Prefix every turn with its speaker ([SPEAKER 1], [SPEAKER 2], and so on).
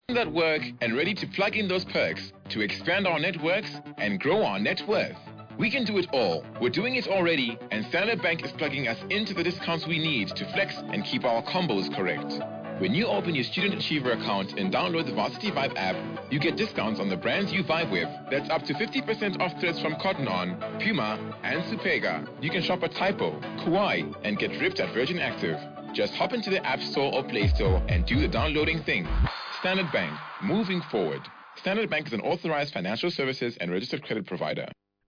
[SPEAKER 1] that work and ready to plug in those perks to expand our networks and grow our net worth. We can do it all. We're doing it already, and Standard Bank is plugging us into the discounts we need to flex and keep our combos correct. When you open your Student Achiever account and download the Varsity Vibe app, you get discounts on the brands you vibe with. That's up to 50% off threads from Cotton On, Puma, and Supega. You can shop at Typo, Kauai, and get ripped at Virgin Active. Just hop into the App Store or Play Store and do the downloading thing. Standard Bank, moving forward. Standard Bank is an authorized financial services and registered credit provider.